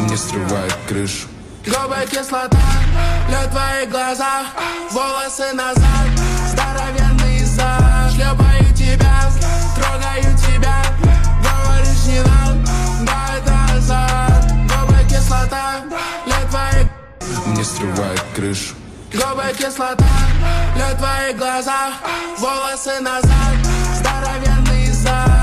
не срывает крышу. Губы кислота, лед в твоих глазах, волосы назад, здоровенный зад. Шлепаю тебя, трогаю тебя, говоришь не надо, да это азарт. Губы кислота, лед в твоих не срывает крышу. Губы кислота, лед в твоих глазах, волосы назад, здоровенный зад.